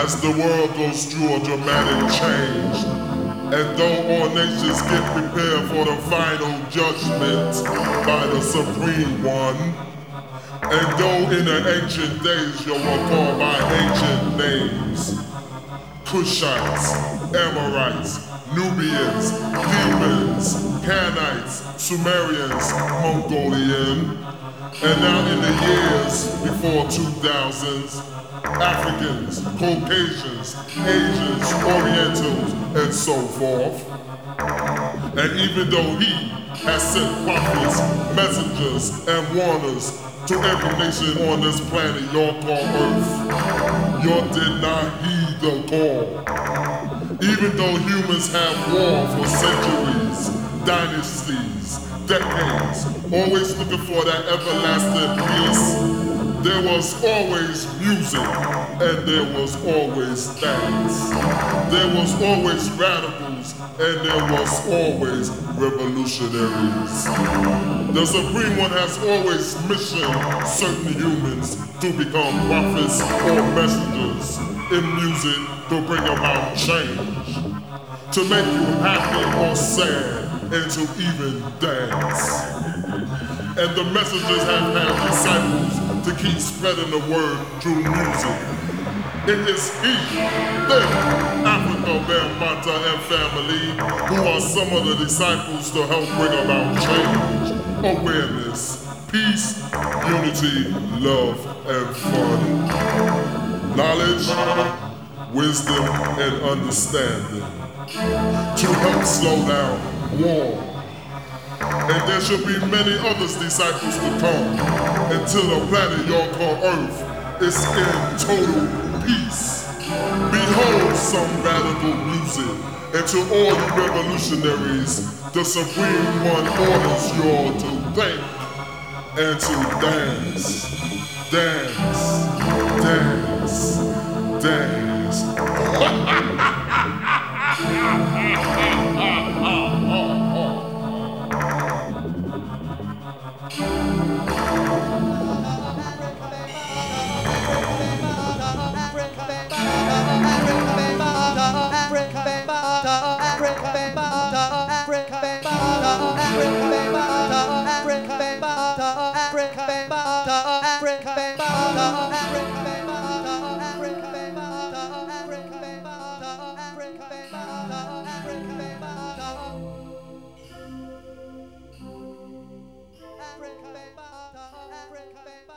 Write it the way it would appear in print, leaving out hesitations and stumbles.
As the world goes through a dramatic change, and though all nations get prepared for the final judgment by the Supreme One, and though in the ancient days you were called by ancient names, Kushites, Amorites, Nubians, Thebans, Canaanites, Sumerians, Mongolian, and now in the years before 2000s, Africans, Caucasians, Asians, Orientals, and so forth. And even though he has sent prophets, messengers, and warners to every nation on this planet y'all call Earth, y'all did not heed the call. Even though humans have war for centuries, dynasties, decades, always looking for that everlasting peace, there was always music and there was always dance. There was always radicals and there was always revolutionaries. The Supreme One has always missioned certain humans to become prophets or messengers in music to bring about change, to make you happy or sad, and to even dance. And the messengers have had disciples to keep spreading the word through music. It is he, them, Africa, Bambata, and family, who are some of the disciples to help bring about change, awareness, peace, unity, love, and fun. Knowledge, wisdom, and understanding to help slow down war. And there should be many others disciples to come until the planet y'all call Earth is in total peace. Behold some radical music, and to all you revolutionaries, the Supreme One orders you all to think and to dance, dance, dance, dance. Africa,